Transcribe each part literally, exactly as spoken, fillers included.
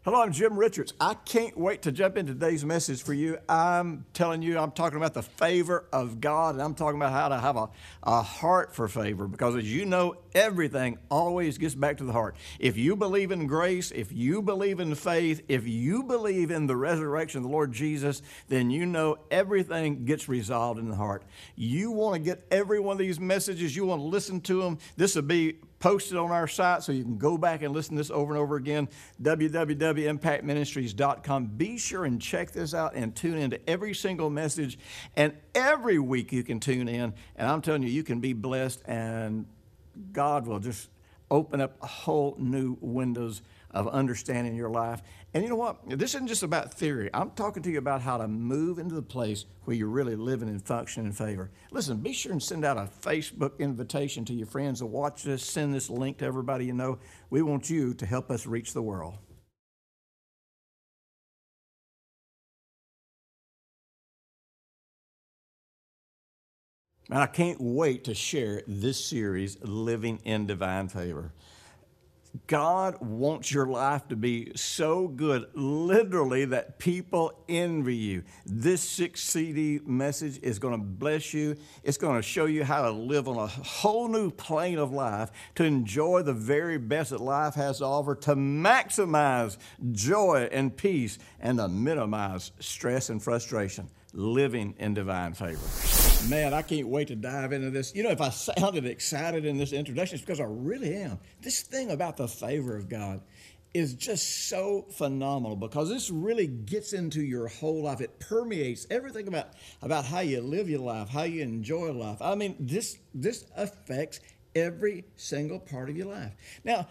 Hello, I'm Jim Richards. I can't wait to jump into today's message for you. I'm telling you, I'm talking about the favor of God, and I'm talking about how to have a, a heart for favor, because as you know, everything always gets back to the heart. If you believe in grace, if you believe in faith, if you believe in the resurrection of the Lord Jesus, then you know everything gets resolved in the heart. You want to get every one of these messages, you want to listen to them. This will be posted on our site so you can go back and listen to this over and over again, w w w dot impact ministries dot com. Be sure and check this out and tune into every single message. And every week you can tune in. And I'm telling you, you can be blessed, and God will just open up whole new windows of understanding your life. And you know what? This isn't just about theory. I'm talking to you about how to move into the place where you're really living and functioning in favor. Listen, be sure and send out a Facebook invitation to your friends to watch this. Send this link to everybody you know. We want you to help us reach the world. And I can't wait to share this series, Living in Divine Favor. God wants your life to be so good, literally, that people envy you. This six C D message is going to bless you. It's going to show you how to live on a whole new plane of life, to enjoy the very best that life has to offer, to maximize joy and peace, and to minimize stress and frustration. Living in divine favor. Man, I can't wait to dive into this. You know, if I sounded excited in this introduction, it's because I really am. This thing about the favor of God is just so phenomenal, because this really gets into your whole life. It permeates everything about, about how you live your life, how you enjoy life. I mean, this, this affects every single part of your life. Now,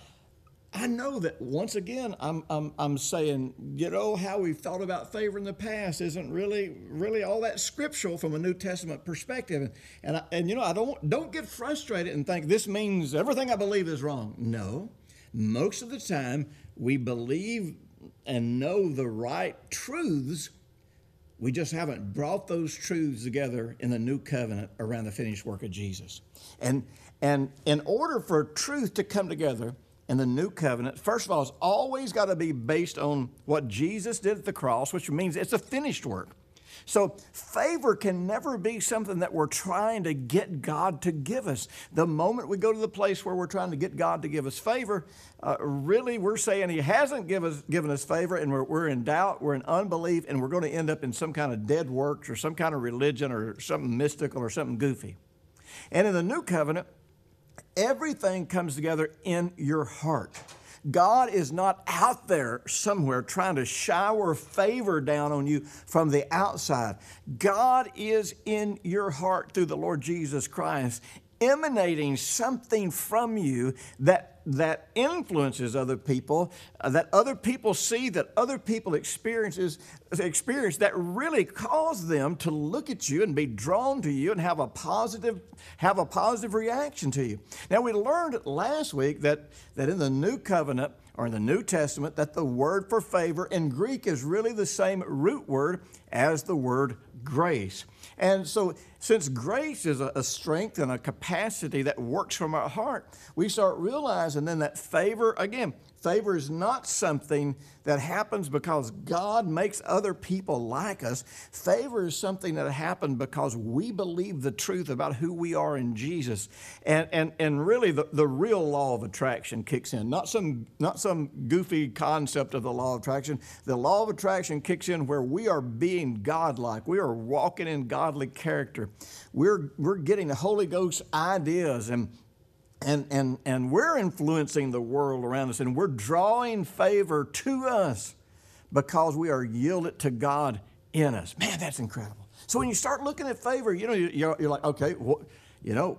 I know that once again, I'm, I'm, I'm saying, you know, how we've thought about favor in the past isn't really, really all that scriptural from a New Testament perspective. And, and, I, and you know, I don't, don't get frustrated and think this means everything I believe is wrong. No, most of the time we believe and know the right truths. We just haven't brought those truths together in the new covenant around the finished work of Jesus. And, and in order for truth to come together in the new covenant, first of all, it's always got to be based on what Jesus did at the cross, which means it's a finished work. So favor can never be something that we're trying to get God to give us. The moment we go to the place where we're trying to get God to give us favor, uh, really we're saying he hasn't give us, given us favor, and we're, we're in doubt, we're in unbelief, and we're going to end up in some kind of dead works or some kind of religion or something mystical or something goofy. And in the new covenant, everything comes together in your heart. God is not out there somewhere trying to shower favor down on you from the outside. God is in your heart through the Lord Jesus Christ, emanating something from you that that influences other people, uh, that other people see, that other people experiences experience, that really cause them to look at you and be drawn to you and have a positive have a positive reaction to you. Now, we learned last week that that in the New Covenant, or in the New Testament, that the word for favor in Greek is really the same root word as the word grace. And so, since grace is a, a strength and a capacity that works from our heart, we start realizing then that favor, again, favor is not something that happens because God makes other people like us. Favor is something that happened because we believe the truth about who we are in Jesus. And, and, and really, the, the real law of attraction kicks in, not some, not some goofy concept of the law of attraction. The law of attraction kicks in where we are being godlike. We are walking in godly character. We're, we're getting the Holy Ghost ideas, and And, and, and we're influencing the world around us, and we're drawing favor to us because we are yielded to God in us. Man, that's incredible. So when you start looking at favor, you know, you're, you're like, okay, well, you know,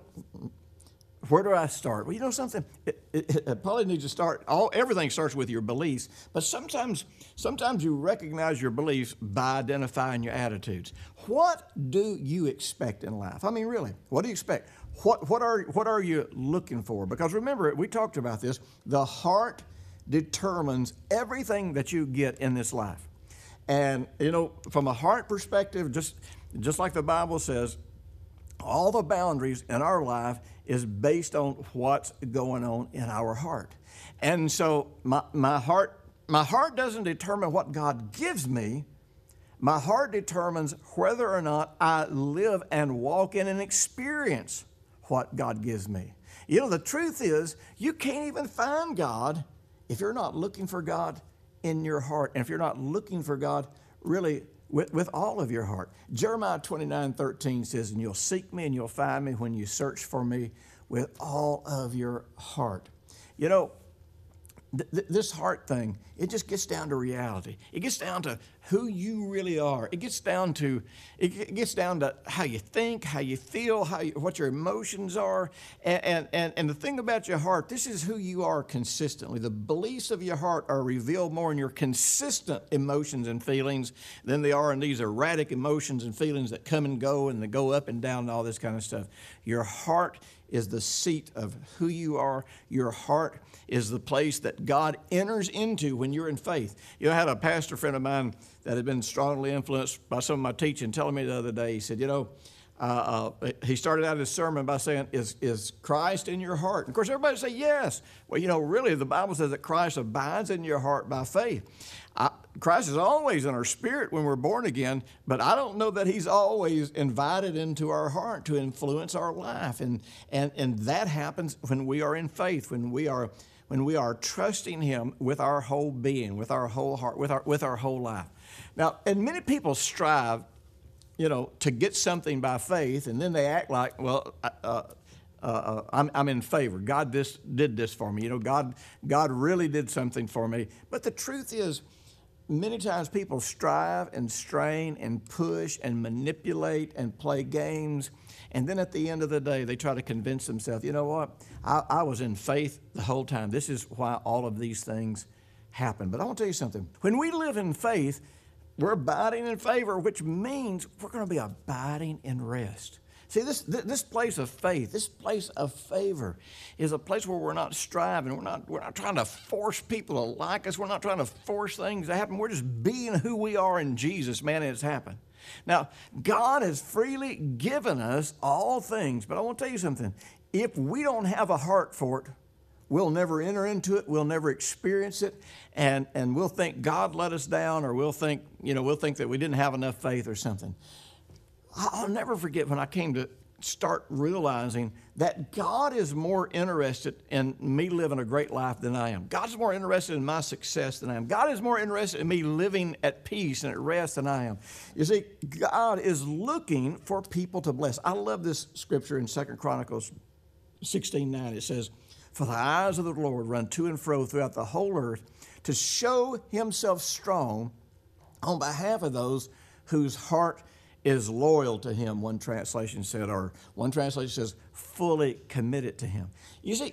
where do I start? Well, you know something? It, it, it probably needs to start, all, everything starts with your beliefs, but sometimes, sometimes you recognize your beliefs by identifying your attitudes. What do you expect in life? I mean, really, what do you expect? What, what, are, what are you looking for? Because remember, we talked about this. The heart determines everything that you get in this life. And, you know, from a heart perspective, just, just like the Bible says, all the boundaries in our life is based on what's going on in our heart. And so my, my heart my heart doesn't determine what God gives me. My heart determines whether or not I live and walk in and experience what God gives me. You know, the truth is, you can't even find God if you're not looking for God in your heart, and if you're not looking for God really with, with all of your heart. Jeremiah twenty-nine thirteen says, and you'll seek me and you'll find me when you search for me with all of your heart. You know, th- th- this heart thing, it just gets down to reality. It gets down to who you really are. It gets down to it, it gets down to how you think, how you feel, how you, what your emotions are. And, and, and, and the thing about your heart, this is who you are consistently. The beliefs of your heart are revealed more in your consistent emotions and feelings than they are in these erratic emotions and feelings that come and go and they go up and down and all this kind of stuff. Your heart is the seat of who you are. Your heart is the place that God enters into when you're in faith. You know, I had a pastor friend of mine that had been strongly influenced by some of my teaching telling me the other day, he said, you know, uh, uh, he started out his sermon by saying, is, is Christ in your heart? And of course, everybody say yes. Well, you know, really, the Bible says that Christ abides in your heart by faith. I, Christ is always in our spirit when we're born again, but I don't know that he's always invited into our heart to influence our life. And, and, and that happens when we are in faith, when we are when we are trusting him with our whole being, with our whole heart, with our, with our whole life. Now, and many people strive, you know, to get something by faith, and then they act like, well, uh, uh, I'm, I'm in favor. God this, did this for me. You know, God, God really did something for me. But the truth is, many times people strive and strain and push and manipulate and play games, and then at the end of the day, they try to convince themselves, you know what, I, I was in faith the whole time. This is why all of these things happen. But I want to tell you something. When we live in faith, we're abiding in favor, which means we're going to be abiding in rest. See, this, this place of faith, this place of favor is a place where we're not striving. We're not, we're not trying to force people to like us. We're not trying to force things to happen. We're just being who we are in Jesus, man, and it's happened. Now, God has freely given us all things, but I want to tell you something. If we don't have a heart for it, we'll never enter into it. We'll never experience it. And, and we'll think God let us down, or we'll think, you know, we'll think that we didn't have enough faith or something. I'll never forget when I came to start realizing that God is more interested in me living a great life than I am. God's more interested in my success than I am. God is more interested in me living at peace and at rest than I am. You see, God is looking for people to bless. I love this scripture in Second Chronicles sixteen nine. It says, for the eyes of the Lord run to and fro throughout the whole earth to show himself strong on behalf of those whose heart is loyal to him, one translation said, or one translation says, fully committed to him. You see,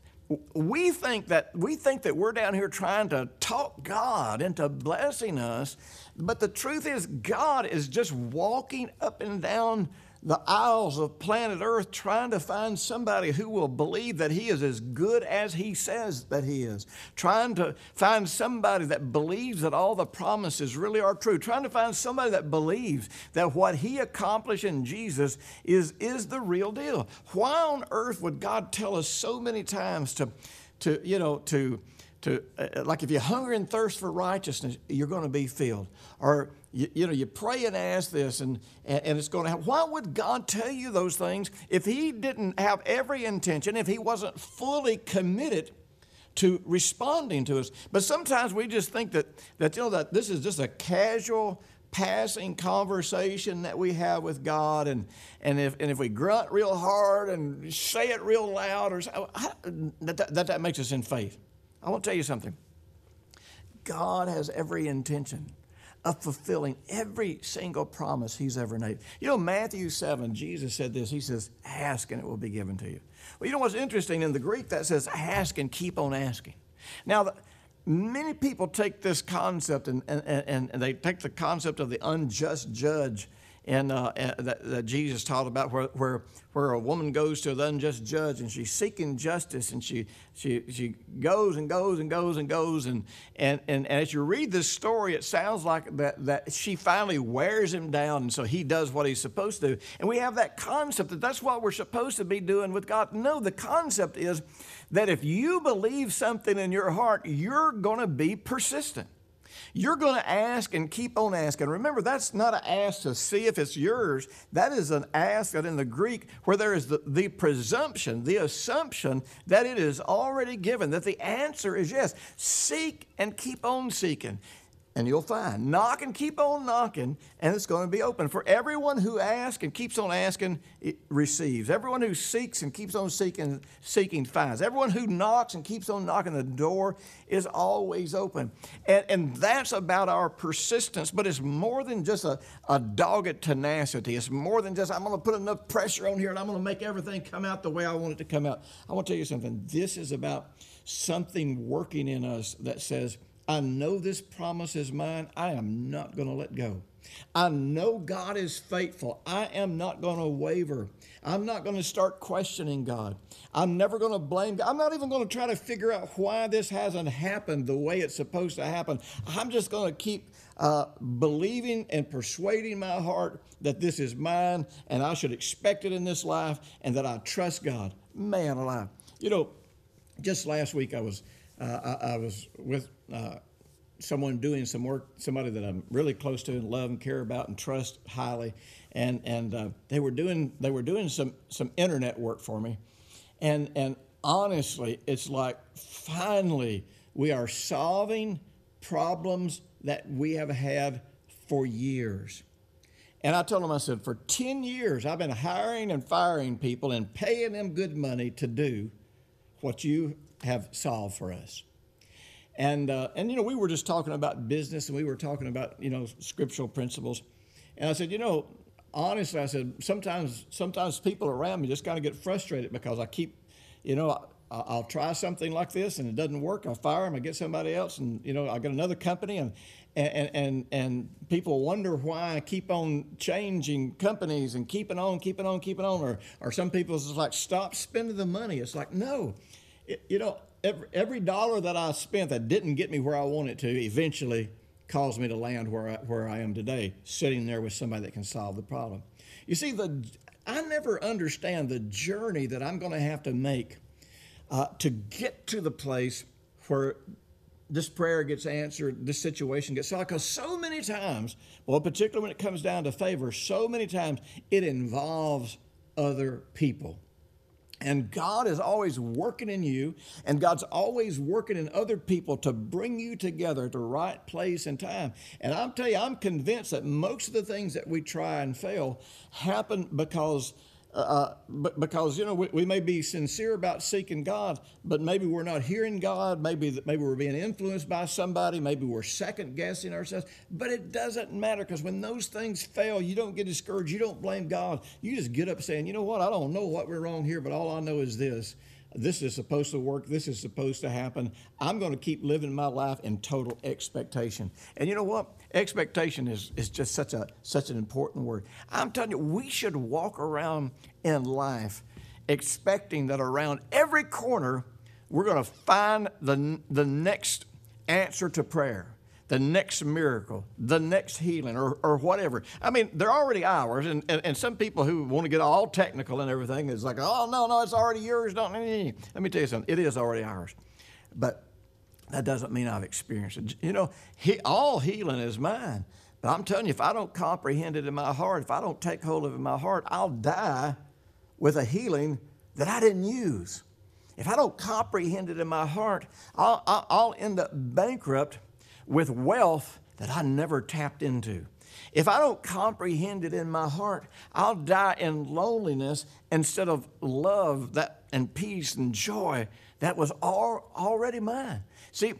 we think that we think that we're down here trying to talk God into blessing us, but the truth is God is just walking up and down the aisles of planet Earth trying to find somebody who will believe that he is as good as he says that he is. Trying to find somebody that believes that all the promises really are true. Trying to find somebody that believes that what he accomplished in Jesus is, is the real deal. Why on earth would God tell us so many times to, to you know, to, to uh, like if you hunger and thirst for righteousness, you're going to be filled. Or You, you know, you pray and ask this, and, and it's going to happen. Why would God tell you those things if he didn't have every intention, if he wasn't fully committed to responding to us? But sometimes we just think that, that you know, that this is just a casual, passing conversation that we have with God, and, and, if, and if we grunt real hard and say it real loud, or that, that, that makes us in faith. I want to tell you something. God has every intention of fulfilling every single promise he's ever made. You know, Matthew seven, Jesus said this. He says, ask and it will be given to you. Well, you know what's interesting? In the Greek, that says ask and keep on asking. Now, the, many people take this concept and, and, and, and they take the concept of the unjust judge and uh, that, that Jesus taught about, where, where where a woman goes to the unjust judge and she's seeking justice, and she she she goes and goes and goes and goes and and and as you read this story, it sounds like that that she finally wears him down, and so he does what he's supposed to do. And we have that concept that that's what we're supposed to be doing with God. No, the concept is that if you believe something in your heart, you're going to be persistent. You're going to ask and keep on asking. Remember, that's not an ask to see if it's yours. That is an ask that in the Greek, where there is the, the presumption, the assumption that it is already given, that the answer is yes. Seek and keep on seeking, and you'll find. Knock and keep on knocking, and it's going to be open. For everyone who asks and keeps on asking, it receives. Everyone who seeks and keeps on seeking, seeking finds. Everyone who knocks and keeps on knocking, the door is always open. And, and that's about our persistence, but it's more than just a, a dogged tenacity. It's more than just, I'm going to put enough pressure on here and I'm going to make everything come out the way I want it to come out. I want to tell you something. This is about something working in us that says, I know this promise is mine. I am not going to let go. I know God is faithful. I am not going to waver. I'm not going to start questioning God. I'm never going to blame God. I'm not even going to try to figure out why this hasn't happened the way it's supposed to happen. I'm just going to keep uh, believing and persuading my heart that this is mine and I should expect it in this life and that I trust God. Man alive. You know, just last week I was uh, I, I was with uh, someone doing some work, somebody that I'm really close to and love and care about and trust highly, and and uh, they were doing they were doing some some internet work for me, and and honestly, it's like finally we are solving problems that we have had for years. And I told them, I said, for ten years I've been hiring and firing people and paying them good money to do what you have solved for us. And, uh, and you know, we were just talking about business, and we were talking about, you know, scriptural principles. And I said, you know, honestly, I said, sometimes sometimes people around me just kind of get frustrated because I keep, you know, I, I'll try something like this and it doesn't work. I'll fire them. I get somebody else, and, you know, I get another company, and and and and people wonder why I keep on changing companies and keeping on, keeping on, keeping on. Or, or some people it's like, stop spending the money. It's like, no, it, you know, Every, every dollar that I spent that didn't get me where I wanted to eventually caused me to land where I, where I am today, sitting there with somebody that can solve the problem. You see, the I never understand the journey that I'm going to have to make uh, to get to the place where this prayer gets answered, this situation gets solved. Because so many times, well, particularly when it comes down to favor, so many times it involves other people. And God is always working in you, and God's always working in other people to bring you together at the right place and time. And I'm telling you, I'm convinced that most of the things that we try and fail happen because, uh, because you know, we, we may be sincere about seeking God, but maybe we're not hearing God. Maybe maybe we're being influenced by somebody. Maybe we're second guessing ourselves. But it doesn't matter, because when those things fail, you don't get discouraged. You don't blame God. You just get up saying, you know what? I don't know what we're wrong here, but all I know is this. This is supposed to work. This is supposed to happen. I'm going to keep living my life in total expectation. And you know what? Expectation is, is just such a such an important word. I'm telling you, we should walk around in life expecting that around every corner we're going to find the, the next answer to prayer, the next miracle, the next healing, or, or whatever. I mean, they're already ours, and, and, and some people who want to get all technical and everything is like, oh, no, no, it's already yours. Don't. Let me tell you something. It is already ours. But that doesn't mean I've experienced it. You know, he, all healing is mine. But I'm telling you, if I don't comprehend it in my heart, if I don't take hold of it in my heart, I'll die with a healing that I didn't use. If I don't comprehend it in my heart, I'll, I'll end up bankrupt with wealth that I never tapped into. If I don't comprehend it in my heart, I'll die in loneliness instead of love that and peace and joy that was all, already mine. See,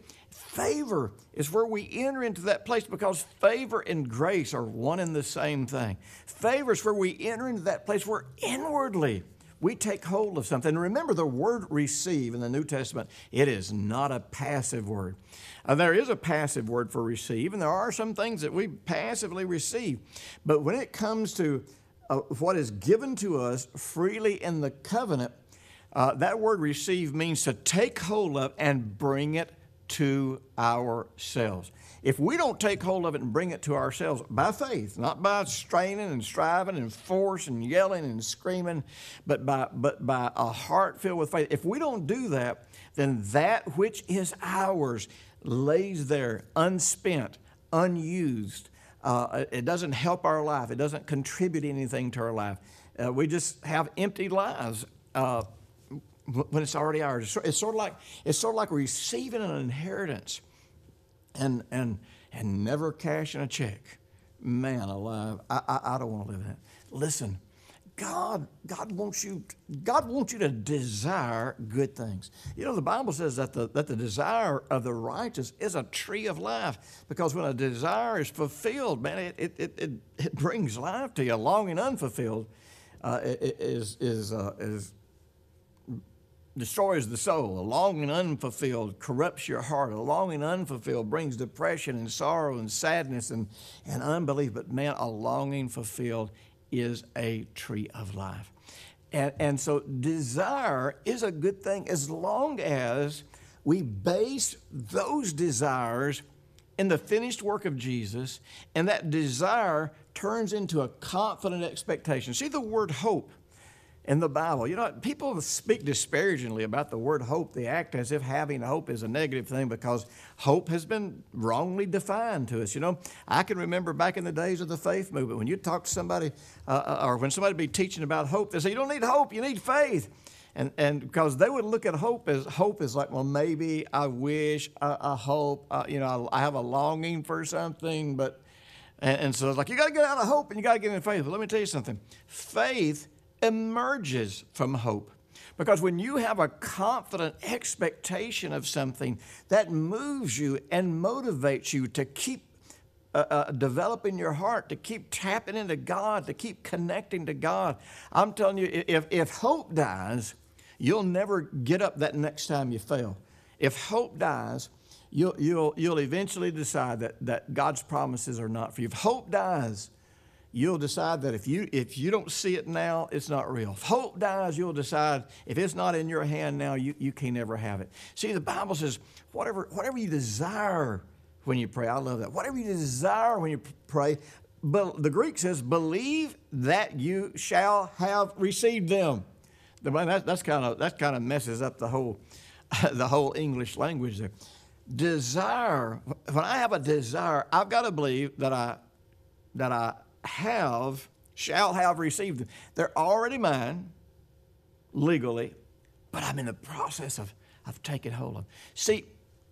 favor is where we enter into that place, because favor and grace are one and the same thing. Favor is where we enter into that place where inwardly we take hold of something. And remember, the word receive in the New Testament, it is not a passive word. Uh, there is a passive word for receive, and there are some things that we passively receive. But when it comes to uh, what is given to us freely in the covenant, uh, that word receive means to take hold of and bring it to ourselves. If we don't take hold of it and bring it to ourselves by faith, not by straining and striving and force and yelling and screaming, but by, but by a heart filled with faith, if we don't do that, then that which is ours lays there unspent, unused. Uh, it doesn't help our life. It doesn't contribute anything to our life. Uh, we just have empty lives uh, when it's already ours. It's sort of like it's sort of like receiving an inheritance and and and never cashing a check. Man alive, I, I, I don't want to live that. Listen, God, God wants you, God wants you to desire good things. You know, the Bible says that the that the desire of the righteous is a tree of life, because when a desire is fulfilled, man, it it it, it, it brings life to you. A longing unfulfilled uh, is is uh, is destroys the soul. A longing unfulfilled corrupts your heart. A longing unfulfilled brings depression and sorrow and sadness and, and unbelief. But man, a longing fulfilled is a tree of life. And, and so desire is a good thing as long as we base those desires in the finished work of Jesus, and that desire turns into a confident expectation. See the word hope in the Bible. You know, people speak disparagingly about the word hope. They act as if having hope is a negative thing because hope has been wrongly defined to us. You know, I can remember back in the days of the faith movement, when you talk to somebody uh, or when somebody would be teaching about hope, they say, you don't need hope, you need faith. And and because they would look at hope as hope is like, well, maybe, I wish, I, I hope, uh, you know, I, I have a longing for something, but, and, and so it's like, you got to get out of hope and you got to get in faith. But let me tell you something. Faith emerges from hope. Because when you have a confident expectation of something, that moves you and motivates you to keep uh, uh, developing your heart, to keep tapping into God, to keep connecting to God. I'm telling you, if, if hope dies, you'll never get up that next time you fail. If hope dies, you'll, you'll, you'll eventually decide that, that God's promises are not for you. If hope dies, you'll decide that if you if you don't see it now, it's not real. If hope dies, you'll decide if it's not in your hand now, you, you can never have it. See, the Bible says, whatever whatever you desire when you pray, I love that. Whatever you desire when you pray, but the Greek says, believe that you shall have received them. The, that, that's kind of that kind of messes up the whole the whole English language there. Desire. When I have a desire, I've got to believe that I that I have, shall have received them. They're already mine legally, but I'm in the process of, of taking hold of. See,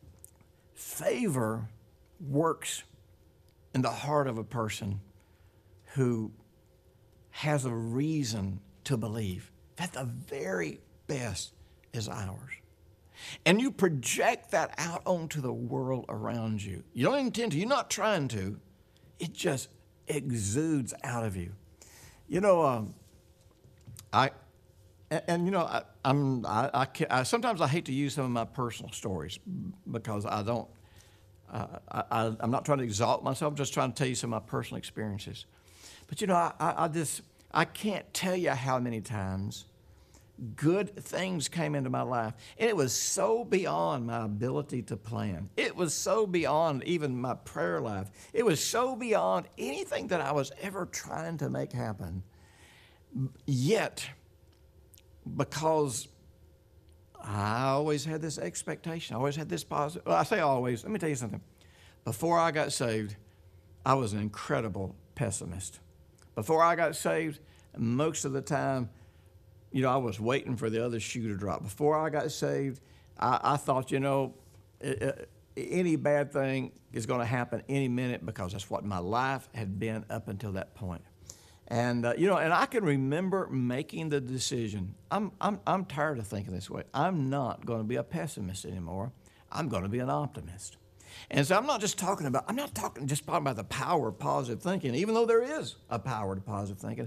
favor works in the heart of a person who has a reason to believe that the very best is ours. And you project that out onto the world around you. You don't intend to. You're not trying to. It just exudes out of you. You know, um, I, and, and you know, I, I'm, I, I, I, sometimes I hate to use some of my personal stories because I don't, uh, I, I, I'm not trying to exalt myself, I'm just trying to tell you some of my personal experiences. But you know, I, I, I just, I can't tell you how many times good things came into my life. And it was so beyond my ability to plan. It was so beyond even my prayer life. It was so beyond anything that I was ever trying to make happen. Yet, because I always had this expectation, I always had this positive, well, I say always, let me tell you something. Before I got saved, I was an incredible pessimist. Before I got saved, most of the time, you know, I was waiting for the other shoe to drop. Before I got saved, I, I thought, you know, uh, any bad thing is going to happen any minute because that's what my life had been up until that point. And, uh, you know, and I can remember making the decision. I'm, I'm, I'm tired of thinking this way. I'm not going to be a pessimist anymore. I'm going to be an optimist. And so I'm not just talking about, I'm not talking just talking about the power of positive thinking, even though there is a power to positive thinking.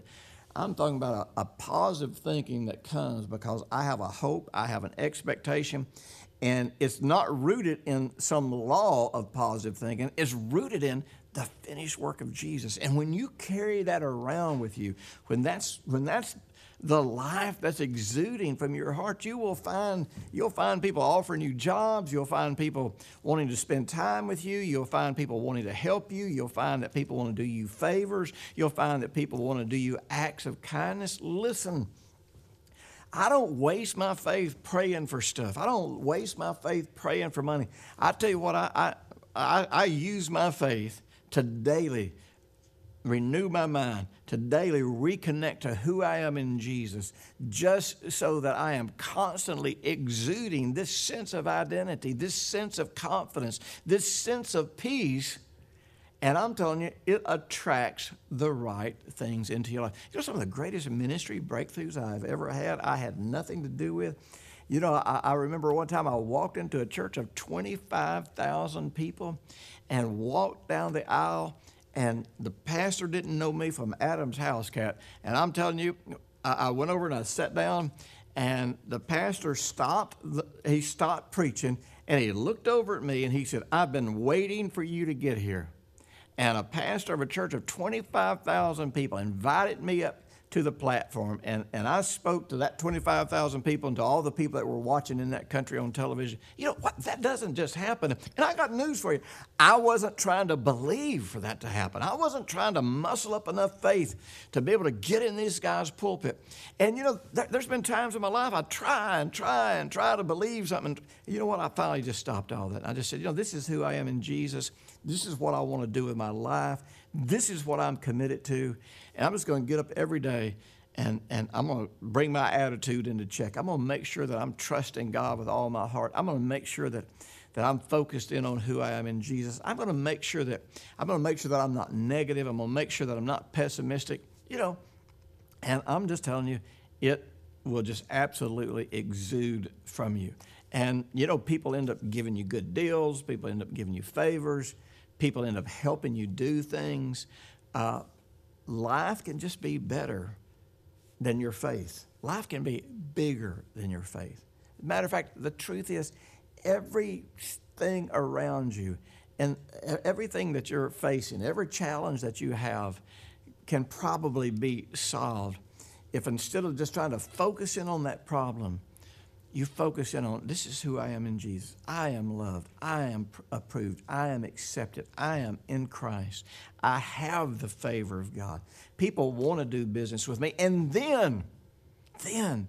I'm talking about a, a positive thinking that comes because I have a hope, I have an expectation, and it's not rooted in some law of positive thinking. It's rooted in the finished work of Jesus. And when you carry that around with you, when that's when that's the life that's exuding from your heart, you will find you'll find people offering you jobs. You'll find people wanting to spend time with you. You'll find people wanting to help you. You'll find that people want to do you favors. You'll find that people want to do you acts of kindness. Listen, I don't waste my faith praying for stuff. I don't waste my faith praying for money. I tell you what, I I, I, I use my faith to daily renew my mind, to daily reconnect to who I am in Jesus, just so that I am constantly exuding this sense of identity, this sense of confidence, this sense of peace. And I'm telling you, it attracts the right things into your life. You know, some of the greatest ministry breakthroughs I've ever had, I had nothing to do with. You know, I, I remember one time I walked into a church of twenty-five thousand people and walked down the aisle, and the pastor didn't know me from Adam's house cat. And I'm telling you, I, I went over and I sat down, and the pastor stopped. The, he stopped preaching, and he looked over at me, and he said, "I've been waiting for you to get here." And a pastor of a church of twenty-five thousand people invited me up to the platform, and, and I spoke to that twenty-five thousand people and to all the people that were watching in that country on television. You know what? That doesn't just happen. And I got news for you. I wasn't trying to believe for that to happen. I wasn't trying to muscle up enough faith to be able to get in this guy's pulpit. And, you know, there, there's been times in my life I try and try and try to believe something. You know what? I finally just stopped all that. I just said, you know, this is who I am in Jesus. This is what I want to do with my life. This is what I'm committed to. And I'm just going to get up every day and, and I'm going to bring my attitude into check. I'm going to make sure that I'm trusting God with all my heart. I'm going to make sure that, that I'm focused in on who I am in Jesus. I'm going to make sure that I'm going to make sure that I'm not negative. I'm going to make sure that I'm not pessimistic. You know, and I'm just telling you, it will just absolutely exude from you. And, you know, people end up giving you good deals. People end up giving you favors. People end up helping you do things. Uh, life can just be better than your faith. Life can be bigger than your faith. Matter of fact, the truth is, everything around you and everything that you're facing, every challenge that you have can probably be solved if instead of just trying to focus in on that problem, you focus in on, this is who I am in Jesus. I am loved. I am pr- approved. I am accepted. I am in Christ. I have the favor of God. People want to do business with me. And then, then,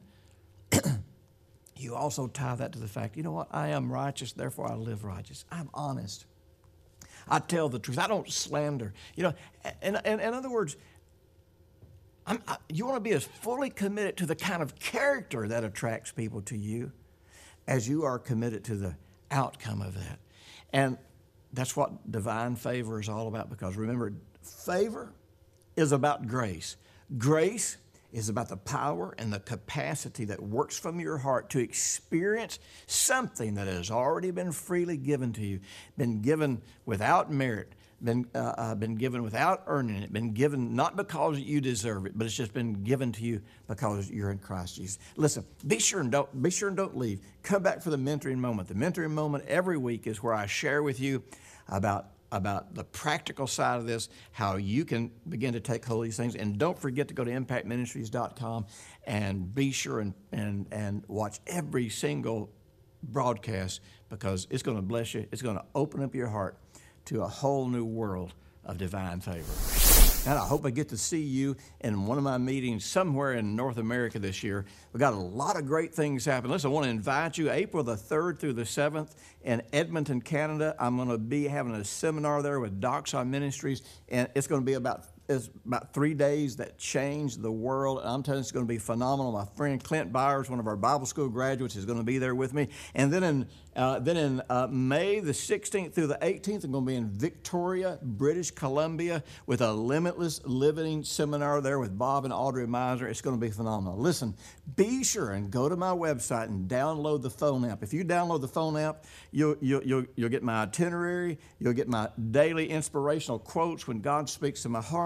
you also tie that to the fact, you know what? I am righteous, therefore I live righteous. I'm honest. I tell the truth. I don't slander. You know, in, in, in other words, I'm, I, you want to be as fully committed to the kind of character that attracts people to you as you are committed to the outcome of that. And that's what divine favor is all about, because remember, favor is about grace. Grace is about the power and the capacity that works from your heart to experience something that has already been freely given to you, been given without merit, been uh, uh, been given without earning it, been given not because you deserve it, but it's just been given to you because you're in Christ Jesus. Listen, be sure and don't be sure and don't leave. Come back for the mentoring moment. The mentoring moment every week is where I share with you about about the practical side of this, how you can begin to take hold of these things. And don't forget to go to impact ministries dot com and be sure and and and watch every single broadcast, because it's going to bless you. It's going to open up your heart to a whole new world of divine favor. And I hope I get to see you in one of my meetings somewhere in North America this year. We've got a lot of great things happening. Listen, I want to invite you April the third through the seventh in Edmonton, Canada. I'm going to be having a seminar there with Doxa Ministries, and it's going to be about It's about three days that changed the world. And I'm telling you, it's going to be phenomenal. My friend Clint Byers, one of our Bible school graduates, is going to be there with me. And then in uh, then in uh, May the sixteenth through the eighteenth, I'm going to be in Victoria, British Columbia, with a Limitless Living seminar there with Bob and Audrey Miser. It's going to be phenomenal. Listen, be sure and go to my website and download the phone app. If you download the phone app, you'll you'll you'll, you'll get my itinerary. You'll get my daily inspirational quotes when God speaks to my heart.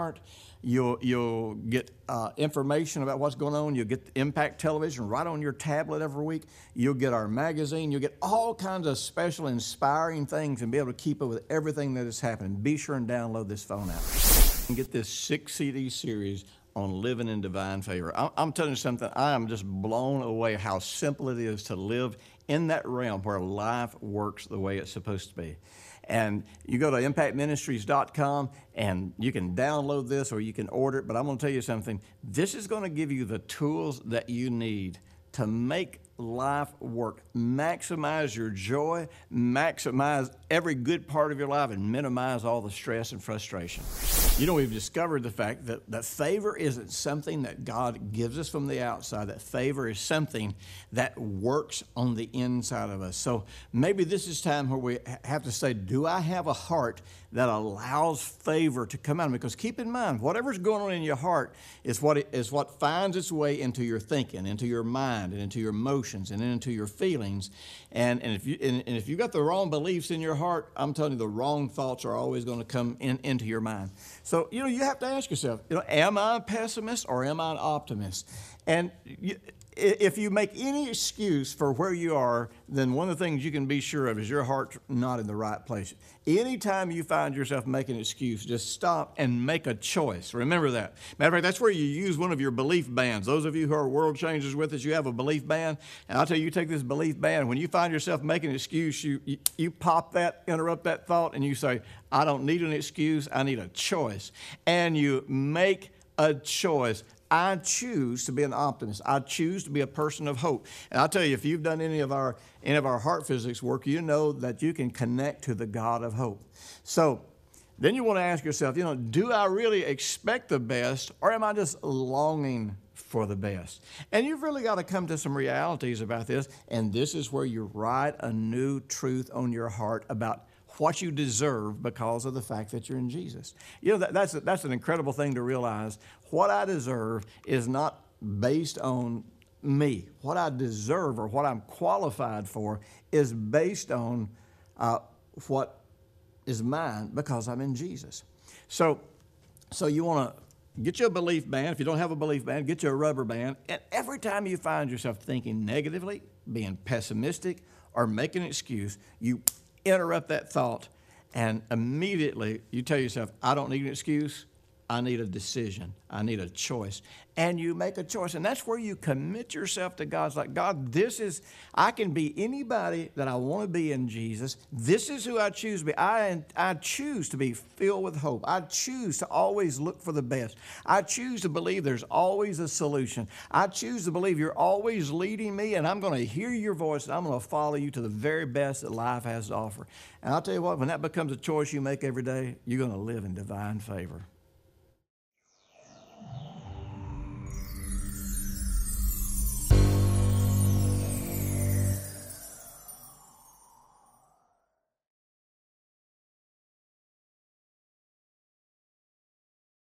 Walmart. You'll, you'll get uh, information about what's going on. You'll get the Impact Television right on your tablet every week. You'll get our magazine. You'll get all kinds of special, inspiring things and be able to keep up with everything that is happening. Be sure and download this phone app and get this six C D series on living in divine favor. I'm telling you something, I am just blown away how simple it is to live in that realm where life works the way it's supposed to be. And you go to impact ministries dot com and you can download this or you can order it, but I'm going to tell you something. This is going to give you the tools that you need to make life work. Maximize your joy, maximize every good part of your life, and minimize all the stress and frustration. You know, we've discovered the fact that, that favor isn't something that God gives us from the outside. That favor is something that works on the inside of us. So maybe this is time where we have to say, do I have a heart that allows favor to come out of me? Because keep in mind, whatever's going on in your heart is what, it, is what finds its way into your thinking, into your mind, and into your emotions, and into your feelings. And, and, if you, and, and if you've got the wrong beliefs in your heart, I'm telling you, the wrong thoughts are always going to come in, into your mind. So, you know, you have to ask yourself, you know, am I a pessimist or am I an optimist? And you, if you make any excuse for where you are, then one of the things you can be sure of is your heart's not in the right place. Anytime you find yourself making an excuse, just stop and make a choice. Remember that. Matter of fact, that's where you use one of your belief bands. Those of you who are world changers with us, you have a belief band. And I'll tell you, you take this belief band, when you find yourself making an excuse, you, you, you pop that, interrupt that thought, and you say, I don't need an excuse, I need a choice. And you make a choice. I choose to be an optimist. I choose to be a person of hope. And I'll tell you, if you've done any of our any of our heart physics work, you know that you can connect to the God of hope. So then you want to ask yourself, you know, do I really expect the best, or am I just longing for the best? And you've really got to come to some realities about this, and this is where you write a new truth on your heart about what you deserve because of the fact that you're in Jesus. You know, that, that's, a, that's an incredible thing to realize. What I deserve is not based on me. What I deserve or what I'm qualified for is based on uh, what is mine because I'm in Jesus. So, so you want to get you a belief band. If you don't have a belief band, get you a rubber band. And every time you find yourself thinking negatively, being pessimistic, or making an excuse, you interrupt that thought, and immediately you tell yourself, I don't need an excuse, I need a decision, I need a choice. And you make a choice, and that's where you commit yourself to God. It's like, God, this is, I can be anybody that I want to be in Jesus. This is who I choose to be. I, I choose to be filled with hope. I choose to always look for the best. I choose to believe there's always a solution. I choose to believe you're always leading me, and I'm going to hear your voice, and I'm going to follow you to the very best that life has to offer. And I'll tell you what, when that becomes a choice you make every day, you're going to live in divine favor.